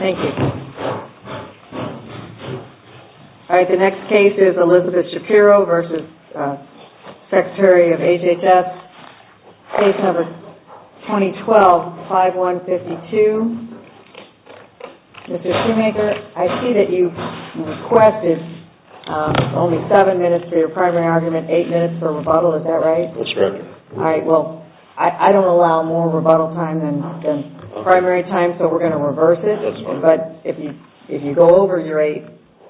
Thank you. All right, the next case is Elizabeth Shapiro versus Secretary of HHS, case number 2012-5152. Mr. Shoemaker, I see that you requested only 7 minutes for your primary argument, 8 minutes for rebuttal. Is that right? That's correct. All right, well, I don't allow more rebuttal time than primary time, so we're going to reverse it. That's fine. But if you go over your 8,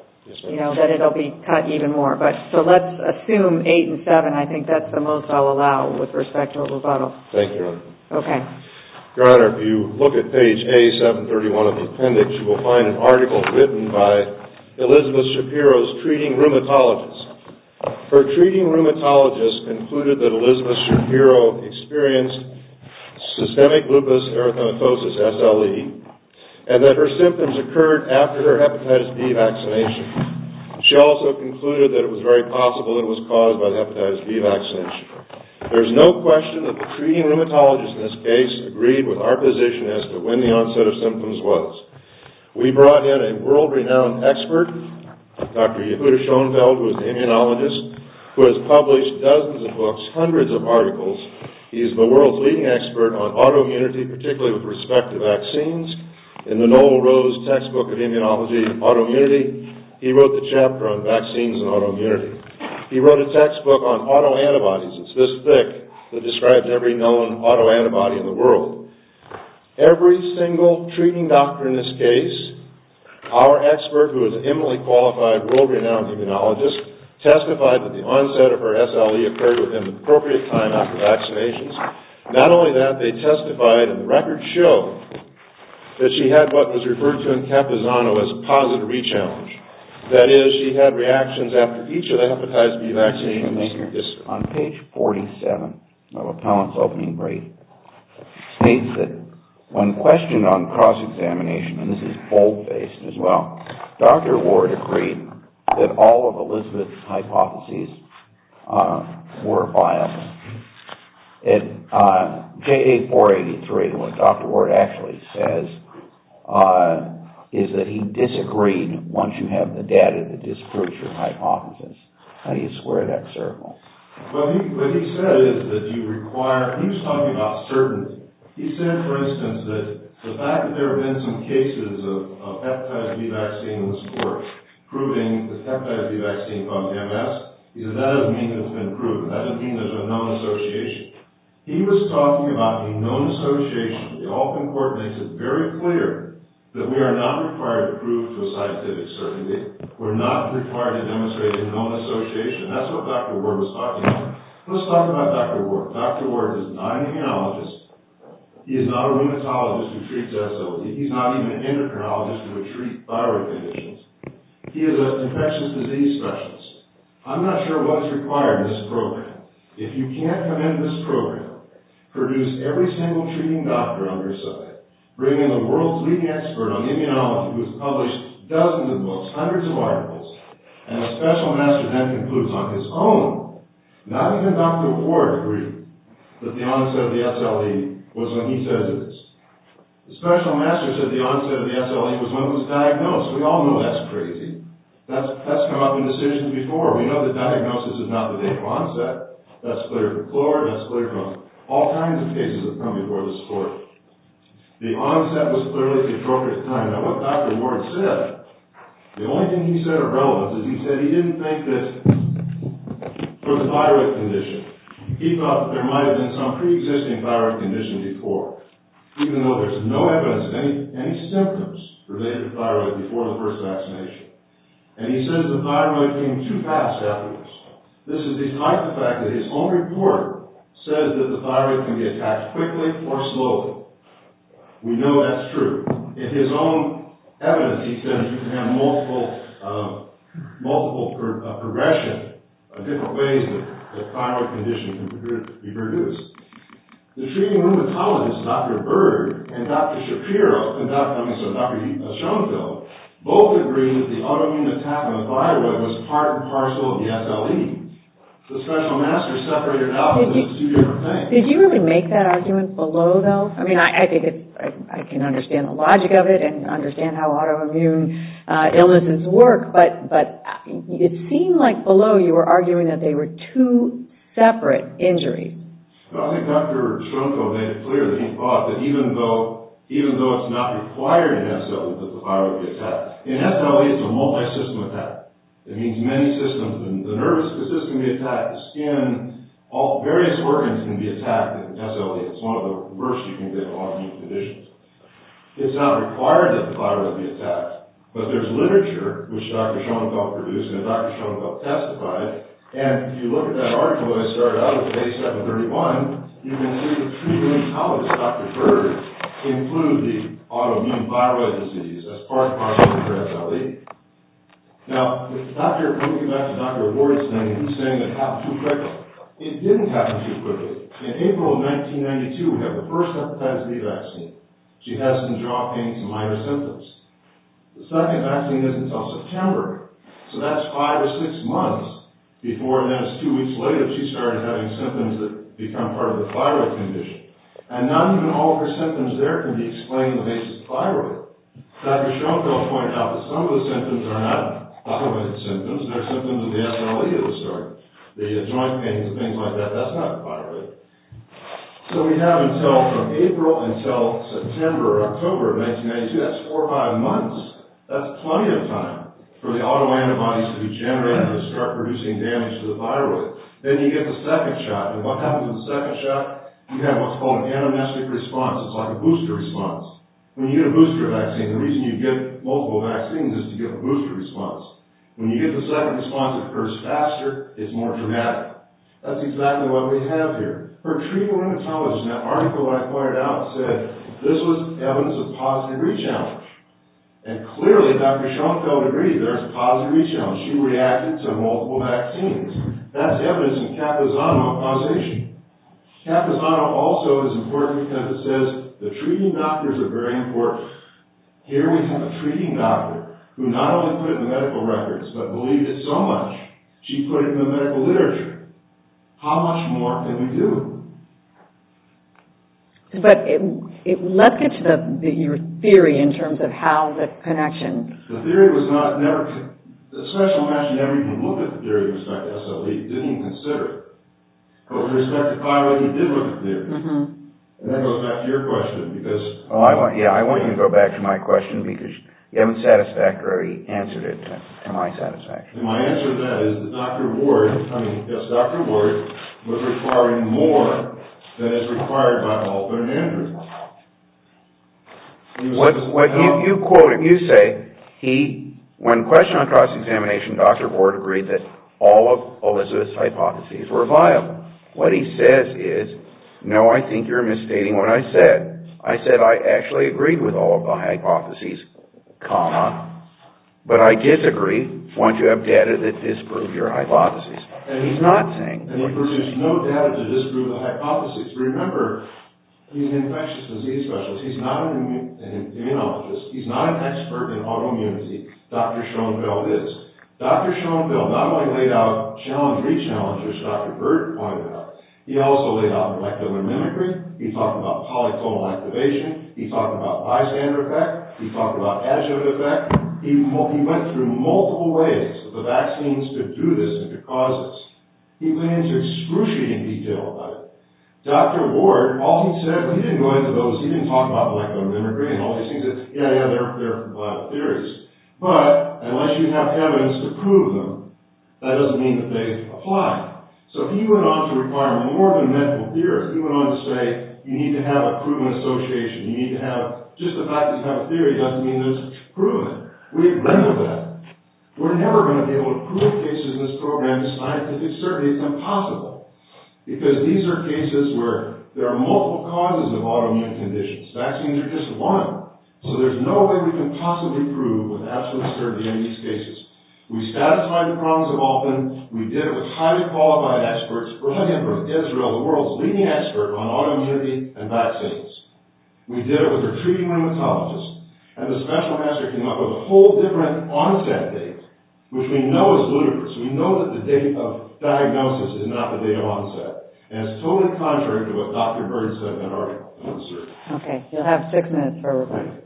then it'll be cut even more. But so let's assume 8 and 7. I think that's the most I'll allow with respect to a rebuttal. Thank you, Your Honor. Okay. Your Honor, if you look at page A731 of the appendix, you will find an article written by Elizabeth Shapiro's treating rheumatologist. Her treating rheumatologist concluded that Elizabeth Shapiro experienced systemic lupus erythematosus, SLE, and that her symptoms occurred after her hepatitis B vaccination. She also concluded that it was very possible that it was caused by the hepatitis B vaccination. There's no question that the treating rheumatologist in this case agreed with our position as to when the onset of symptoms was. We brought in a world-renowned expert, Dr. Yehuda Schoenfeld, who is an immunologist, who has published dozens of books, hundreds of articles. He's the world's leading expert on autoimmunity, particularly with respect to vaccines. In the Noel Rose textbook of immunology and autoimmunity, he wrote the chapter on vaccines and autoimmunity. He wrote a textbook on autoantibodies. It's this thick that describes every known autoantibody in the world. Every single treating doctor in this case, our expert, who is an eminently qualified, world-renowned immunologist, testified that the onset of her SLE occurred within the appropriate time after vaccinations. Not only that, they testified, and the records show, that she had what was referred to in Capizano as positive rechallenge. That is, she had reactions after each of the hepatitis B vaccines. On page 47 of Appellant's opening brief, states that when questioned on cross-examination, and this is bold-faced as well, Dr. Ward agreed that all of Elizabeth's hypotheses were viable. At JA 483, what Dr. Ward actually says is that he disagreed once you have the data that disproves your hypothesis. How do you square that circle? Well, what he said is that he was talking about certainty. He said, for instance, that the fact that there have been some cases of hepatitis B vaccine in this court proving that hepatitis B vaccine caused MS, he said that doesn't mean that it's been proven. That doesn't mean there's a known association. He was talking about a known association. The Alton Court makes it very clear that we are not required to prove to a scientific certainty. We're not required to demonstrate a known association. That's what Dr. Ward was talking about. Let's talk about Dr. Ward. Dr. Ward is not an immunologist. He is not a rheumatologist who treats SLE. He's not even an endocrinologist who would treat thyroid conditions. He is an infectious disease specialist. I'm not sure what is required in this program. If you can't come into this program, produce every single treating doctor on your side, bring in the world's leading expert on immunology who has published dozens of books, hundreds of articles, and a special master then concludes on his own. Not even Dr. Ward agreed that the onset of the SLE was when he says it is. The special master said the onset of the SLE was when it was diagnosed. We all know that's crazy. That's come up in decisions before. We know that diagnosis is not the date of onset. That's clear from Clore. That's clear from all kinds of cases that come before this court. The onset was clearly the appropriate time. Now, what Dr. Ward said, the only thing he said of relevance is he said he didn't think that for the thyroid condition, he thought that there might have been some pre-existing thyroid condition before, even though there's no evidence of any symptoms related to thyroid before the first vaccination. And he says the thyroid came too fast afterwards. This is despite the fact that his own report says that the thyroid can be attacked quickly or slowly. We know that's true. In his own evidence, he says you can have multiple progression of different ways that thyroid condition can be produced. The treating rheumatologist, Dr. Berg, and Dr. Shapiro, Dr. Schoenfeld, both agreed that the autoimmune attack on the thyroid was part and parcel of the SLE. The special master separated out as two different things. Did you really make that argument below, though? I mean, I think I can understand the logic of it and understand how autoimmune illnesses work, but it seemed like below you were arguing that they were two separate injuries. Well, I think Dr. Schoenfeld made it clear that he thought that even though it's not required in SLE that the thyroid be attacked, in SLE it's a multi-system attack. It means many systems. The nervous system can be attacked, the skin, various organs can be attacked in SLE. It's one of the worst you can get in autoimmune conditions. It's not required that the thyroid be attacked, but there's literature which Dr. Schoenfeld produced and Dr. Schoenfeld testified. And if you look at that article that I started out with, A731, you can see the treating rheumatologist, Dr. Bird, include the autoimmune thyroid disease as part of SLE. Now, when we get back to Dr. Ward's thing, he's saying it happened too quickly. It didn't happen too quickly. In April of 1992, we have the first hepatitis B vaccine. She has some jaw pain, some minor symptoms. The second vaccine isn't until September. So that's 5 or 6 months before, and then it's 2 weeks later, she started having symptoms that become part of the thyroid condition. And not even all of her symptoms there can be explained on the basis of thyroid. Dr. Schoenfeld pointed out that some of the symptoms are not thyroid symptoms. They're symptoms of the SLE at the start. The joint pains and things like that, that's not thyroid. So we have from April until September or October of 1992, that's 4 or 5 months. That's plenty of time for the autoantibodies to be generated and to start producing damage to the thyroid. Then you get the second shot, and what happens with the second shot? You have what's called an anamnestic response. It's like a booster response. When you get a booster vaccine, the reason you get multiple vaccines is to get a booster response. When you get the second response, it occurs faster, it's more dramatic. That's exactly what we have here. Her treating rheumatologist, in that article that I pointed out, said this was evidence of positive rechallenge. And clearly, Dr. Schoenfeld agreed there's positive rechallenge. She reacted to multiple vaccines. That's evidence in Campuzano of causation. Campuzano also is important because it says the treating doctors are very important. Here we have a treating doctor who not only put it in the medical records, but believed it so much, she put it in the medical literature. How much more can we do? But let's get to your theory in terms of how the connection. The theory was the special master never even looked at the theory with respect to SLE, didn't even consider it. But with respect to thyroid, he did look at the theory. Mm-hmm. And that goes back to your question, because... Well, I want you to go back to my question because you haven't satisfactorily answered it to my satisfaction. And my answer to that is that Dr. Ward was requiring more than is required by Alton and Andrew. You quote him, you say, when questioned on cross-examination, Dr. Ward agreed that all of Elizabeth's hypotheses were viable. What he says is, no, I think you're misstating what I said. I said I actually agreed with all of the hypotheses, but I disagree once you have data that disprove your hypotheses. And he's not saying. And he produced no data to disprove the hypotheses. Remember, he's an infectious disease specialist. He's not an immunologist. He's not an expert in autoimmunity. Dr. Schoenfeld is. Dr. Schoenfeld not only laid out re-challenge, which Dr. Bird pointed out, he also laid out molecular mimicry. He talked about polyclonal activation. He talked about bystander effect. He talked about adjuvant effect. He went through multiple ways that the vaccines could do this and could cause this. He went into excruciating detail about it. Dr. Ward, all he said, he didn't go into those, he didn't talk about molecular mimicry and all these things. They're theories. But unless you have evidence to prove them, that doesn't mean that they apply. So he went on to require more than medical theory. He went on to say you need to have a proven association. You need to have, just the fact that you have a theory doesn't mean that it's proven. We agree with that. We're never going to be able to prove cases in this program to scientific certainty. It's impossible. Because these are cases where there are multiple causes of autoimmune conditions. Vaccines are just one. So there's no way we can possibly prove with absolute certainty in these cases. We satisfied the problems of Alton. We did it with highly qualified experts. Brought in from Israel, the world's leading expert on autoimmunity and vaccines. We did it with her treating rheumatologist. And the special master came up with a whole different onset date, which we know is ludicrous. We know that the date of diagnosis is not the date of onset. And it's totally contrary to what Dr. Bird said in that article. Okay, you'll have 6 minutes for rebuttal.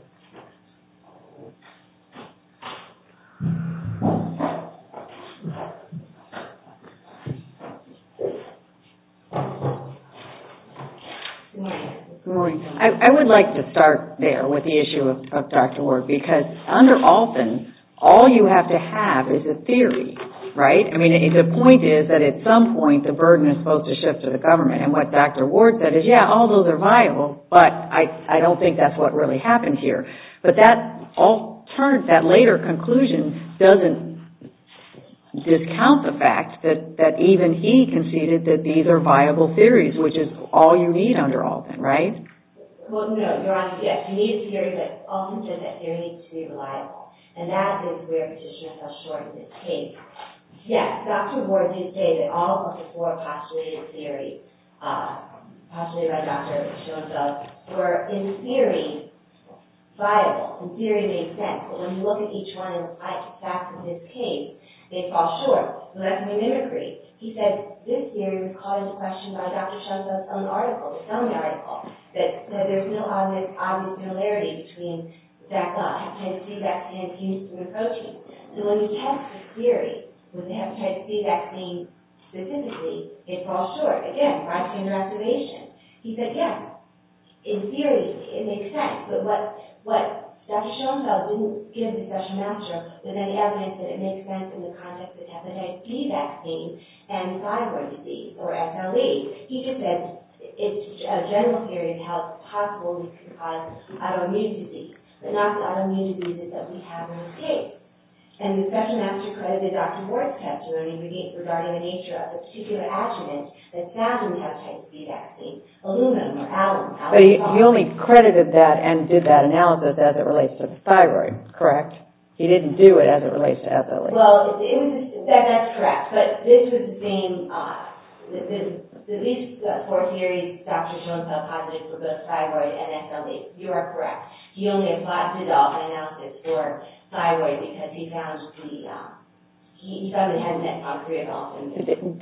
Good morning. I would like to start there with the issue of Dr. Ward, because under Alton, all you have to have is a theory, right? I mean, the point is that at some point the burden is supposed to shift to the government, and what Dr. Ward said is, yeah, all those are viable, but I don't think that's what really happened here. But that later conclusion doesn't discount the fact that even he conceded that these are viable theories, which is all you need under Alton, right? Well, no, Your Honor, yes, you need a theory, but Alton said that theory needs to be reliable. And that is where petitioner fell short in this case. Yes, Dr. Ward did say that all of the 4 postulated theories, postulated by Dr. Schoenfeld, were in theory viable. In theory made sense. But when you look at each one and apply it to facts in this case, they fall short. So that's mimicry. He said this theory was called into question by Dr. Schoenfeld's own article, his own article, that there's no obvious similarity between hepatitis C vaccine and human protein. So when you test this theory with the hepatitis C vaccine specifically, it falls short. Again, bystander activation. He said, yes, in theory it makes sense, but what Dr. Schoenfeld didn't give the special master with any evidence that it makes sense in the context of hepatitis B vaccine and thyroid disease, or SLE. He just said it's a general theory of how it's possible this can cause autoimmune disease, but not the autoimmune diseases that we have in this case. And the special master credited Dr. Ward's testimony regarding the nature of the particular adjuvant that's found in the hepatitis B vaccine, aluminum or alum. But he only credited that and did that analysis as it relates to the thyroid, correct? He didn't do it as it relates to SLE. Well, that's correct, but this was the same, at least 4 theories Dr. Schoenfeld posited for both thyroid and SLE. You are correct. He only did all the analysis for thyroid because he found he found it had net concrete often.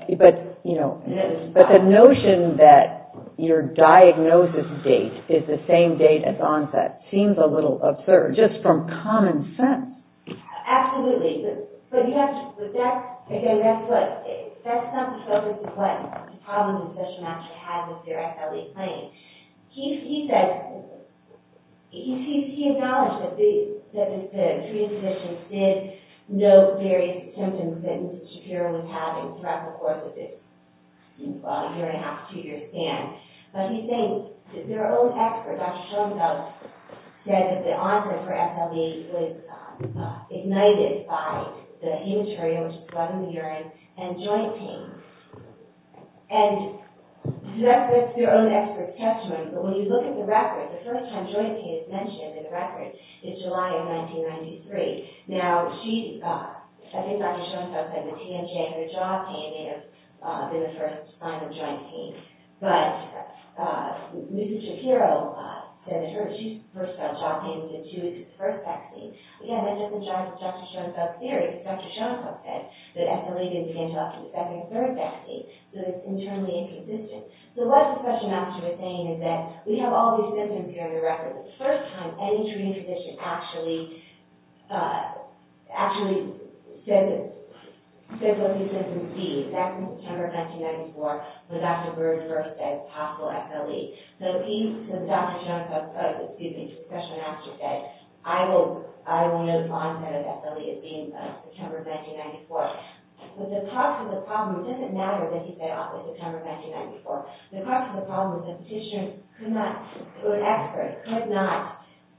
But the notion that your diagnosis date is the same date as onset seems a little absurd, just from common sense. Absolutely, but you have to. But that's not the focus of what the problem the special master had with their SLE claim. He said he acknowledged that the treating physicians did note various symptoms that Mrs. Shapiro was having throughout the course of this year and a half, 2-year span. But he's saying that their own expert, Dr. Schoenfeld, said that the onset for SLE was ignited by the hematuria, which is blood in the urine, and joint pain. And that's their own expert's testimony. But when you look at the record, the first time joint pain is mentioned in the record is July of 1993. Now, I think Dr. Schoenfeld said the TMJ and her jaw pain may have been the first sign of joint pain. But Mrs. Shapiro said that she first felt jaw pain within 2 weeks of the first vaccine. Again, that doesn't jive with Dr. Schoenfeld's theory, because Dr. Schoenfeld said that SLE didn't begin until after the second or third vaccine, so it's internally inconsistent. So what the special master was saying is that we have all these symptoms here in the record. The first time any treating physician actually said what these symptoms be. That's in September of 1994, when Dr. Bird first said possible SLE. So the special master said, I will note the onset of SLE as being September of 1994. But the crux of the problem, it doesn't matter that he said September of 1994. The crux of the problem is that petitioners could not, or experts could not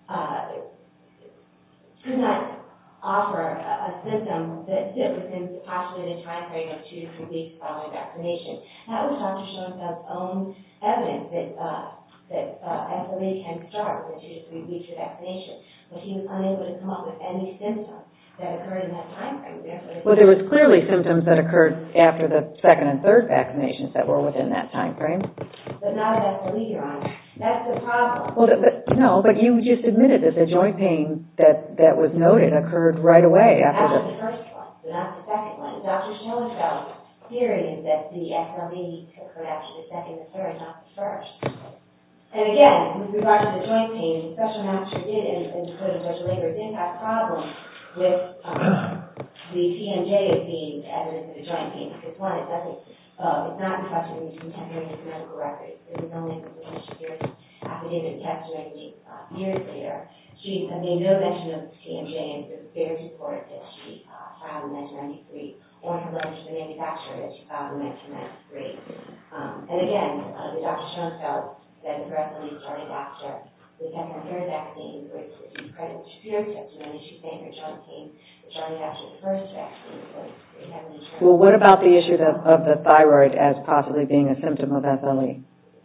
offer a symptom that fit within the postulated time frame of 2 to 3 weeks following vaccination. That was Dr. Schoenfeld's own evidence that SLE can start within 2 to 3 weeks of vaccination, but he was unable to come up with any symptoms that occurred in that time frame. Well, there was clearly symptoms that occurred after the second and third vaccinations that were within that time frame. But not of SLE, Your Honor. That's the problem. Well, but you just admitted that the joint pain that was noted occurred right away after the first one, but not the second one. Dr. Schoenfeld, theory is that the SLE occurred after the second and third, not the first. And again, with regard to the joint pain, the special master did, and Judge Lager did have problems with the TMJ as being evidence of the joint pain, because one, it doesn't, it's not reflected in the contemporaneous medical records. It was only in the Shapiro's affidavit testimony years later. She made no mention of TMJ in the Bears report that she filed in 1993, or in her letter to the manufacturer that she filed in 1993. And again, the Dr. Schoenfeld said that her SLE started after the second and third vaccine, which is credit to Shapiro's testimony. She's saying her joint pain started after the first vaccine. Well, what about the issue of the thyroid as possibly being a symptom of SLE?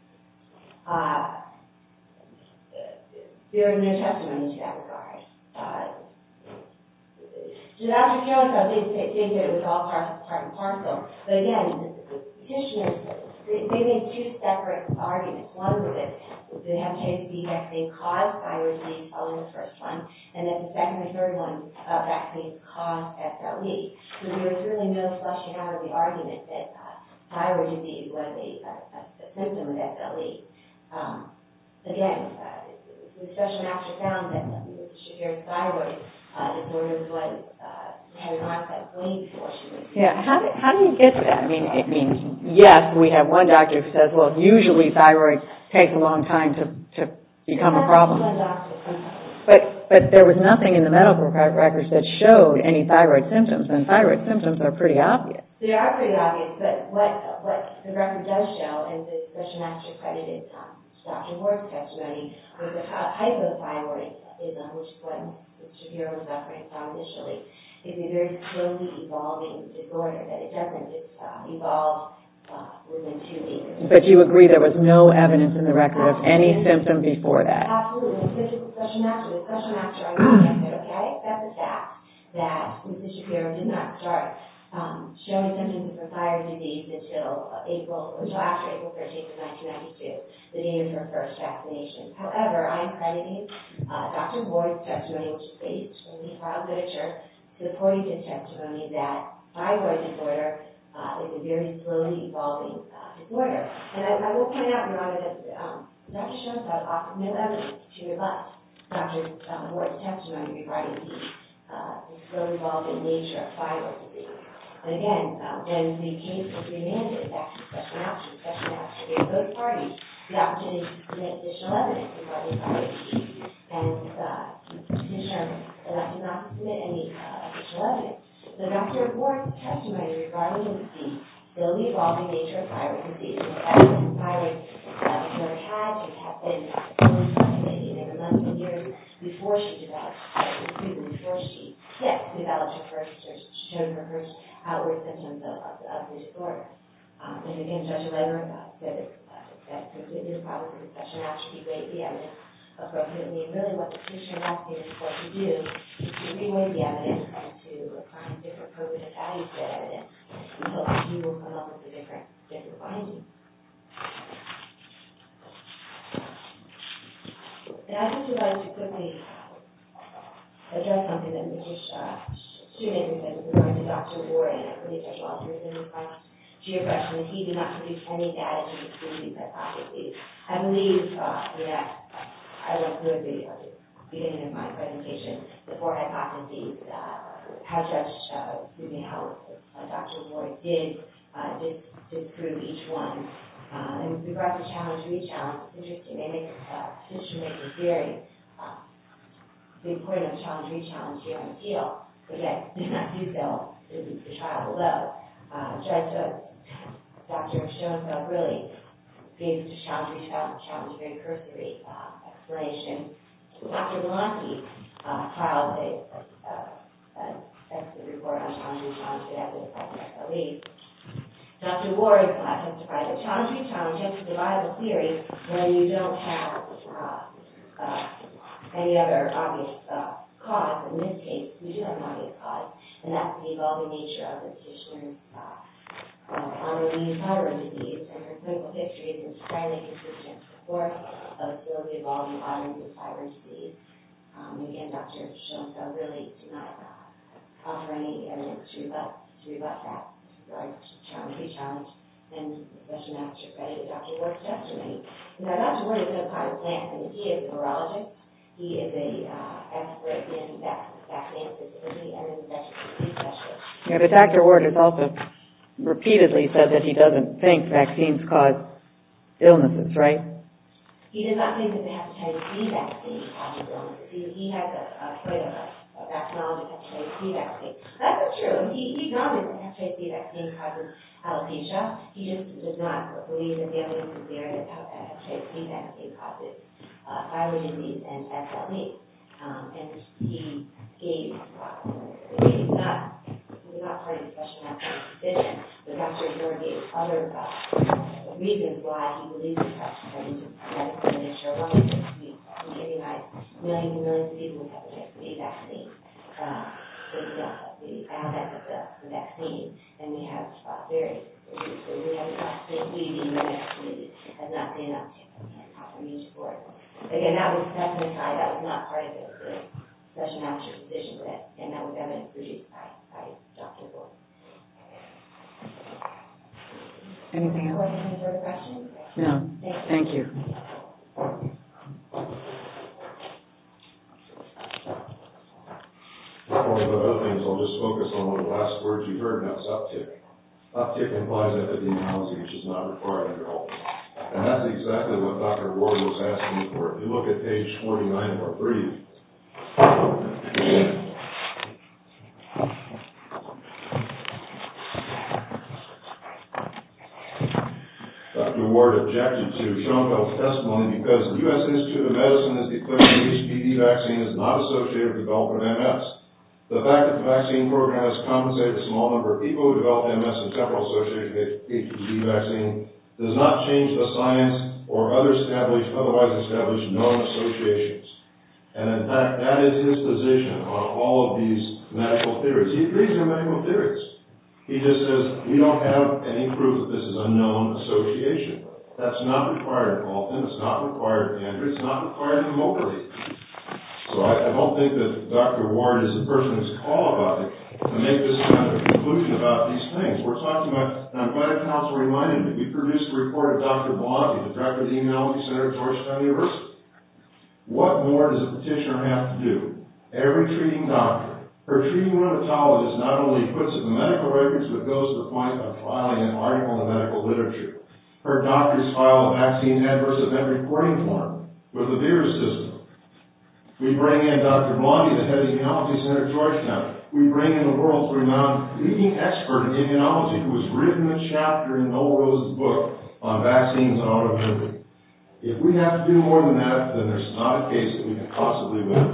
There is no testimony to that regard. Dr. Schoenfeld did think that it was all part and parcel. But again, the petitioners, they made two separate arguments. One was that the hepatitis B vaccine caused thyroid disease following the first one, and that the second and third one vaccines caused SLE. So there was really no fleshing out of the argument that thyroid disease was a symptom of SLE. Again, the special master found that Mrs. Shapiro's thyroid disorder was had an onset way before she was. Yeah, how do you get to that? I mean, it means, yes, we have one doctor who says, well, usually thyroid takes a long time to become a problem. But there was nothing in the medical records that showed any thyroid symptoms, and thyroid symptoms are pretty obvious. They are pretty obvious, but what the record does show, and the special master credited Dr. Ward's testimony, was the hypothyroidism, which is what Mr. Shapiro was suffering from initially, is a very slowly evolving disorder, that it doesn't just evolve within 2 weeks. But you agree there was no evidence in the record of any symptom before that? Absolutely. This is the special master argument said, okay, that's a fact, that Mrs. Shapiro did not start showing symptoms of thyroid disease until after April 13th of 1992, the date of her first vaccination. However, I am crediting Dr. Ward's testimony, which is based on the filed literature, supporting his testimony that thyroid disorder is a very slowly evolving disorder. And I will point out, Your Honor, that Dr. Schoenfeld offered no evidence to rebut Dr. Ward's testimony regarding the slowly evolving nature of thyroid disease. And again, when the case was remanded back to the special master gave both parties the opportunity to submit additional evidence regarding thyroid disease. And the petitioner elected not to submit any additional evidence. So Dr. Ward's testimony regarding the slowly evolving nature of thyroid disease, and the fact that thyroid disorder had to have been fully circulating in the months and years before she developed showed her first outward symptoms of the disorder. And again, Judge Lager said that completely the problem with the special master, he weighed the evidence appropriately. And really what the petitioner is asking the court to do is to reweigh the evidence and to assign different probative values to that evidence until he will come up with a different finding. And I just would like to quickly address something that Mr. Shoemaker said with regard to Dr. Ward, and I believe Judge Walter was in response to your question, that he did not produce any data to disprove these hypotheses. I believe that I went through at the beginning of my presentation the 4 hypotheses, how Dr. Ward did disprove each one. And with regard to challenge-re-challenge, it's interesting. They make petitioner-making theory the point of challenge-re-challenge here on appeal. But yet, did not do so in the trial below. Dr. Schoenfeld really gave the challenge a very cursory explanation. Dr. Belanti filed an expert report on challenge-re-challenge that evidence by the SLE. Dr. Ward testified that challenge-re-challenge is a viable theory when you don't have any other obvious cause. In this case, we do have an obvious cause, and that's the evolving nature of the petitioner's autoimmune thyroid disease, and her clinical history is entirely consistent support of slowly evolving autoimmune thyroid disease. Again, Dr. Schoenfeld really did not offer any evidence to rebut that. challenged, and the special master credited Dr. Ward's testimony. Now, Dr. Ward is no kind of plant. I mean, he is a virologist. He is a expert in vaccine specifically and an infectious disease specialist. Yeah, but Dr. Ward has also repeatedly said that he doesn't think vaccines cause illnesses, right? He does not think that the hepatitis B vaccine causes illnesses. He has a vaccinologist hepatitis B vaccine. That's not true. He acknowledges that hepatitis B vaccine causes alopecia. He just does not believe that the evidence is there that hepatitis B vaccine causes thyroid disease and SLE. And he was not part of the special master's decision, but Dr. Ward gave other reasons why he believes in such medical literature. One is that we immunize millions and millions of people with hepatitis B vaccine. The advent of the vaccine, and we have vaccine has not seen an uptick in immune support. Again, that's an aside. That was not part of the special master's decision, and that was evidence produced by Dr. Ward. Anything else? Any further questions? No. Thank you. One of the other things, I'll just focus on one of the last words you heard, and that was uptick. Uptick implies epidemiology, which is not required under all. And that's exactly what Dr. Ward was asking for. If you look at page 49 of our brief, Dr. Ward objected to Schoenfeld's testimony because the U.S. Institute of Medicine has declared the HPV vaccine is not associated with development of MS. The fact that the vaccine program has compensated a small number of people who develop MS and temporal associated HPV vaccine does not change the science or otherwise established known associations. And in fact, that is his position on all of these medical theories. He agrees with medical theories. He just says, we don't have any proof that this is a known association. That's not required in Alton. It's not required in Andrew. It's not required in Moberly. So I don't think that Dr. Ward is the person who's qualified to make this kind of a conclusion about these things. We're talking about, and I'm glad counsel reminded me, we produced a report of Dr. Blonti, the director of the Immunology Center at Georgetown University. What more does a petitioner have to do? Every treating doctor, her treating rheumatologist not only puts it in the medical records, but goes to the point of filing an article in the medical literature. Her doctors file a vaccine adverse event reporting form with the VIRS system. We bring in Dr. Blonti, the head of the Immunology Center at Georgetown. We bring in the world's renowned leading expert in immunology who has written a chapter in Noel Rose's book on vaccines and autoimmunity. If we have to do more than that, then there's not a case that we can possibly win.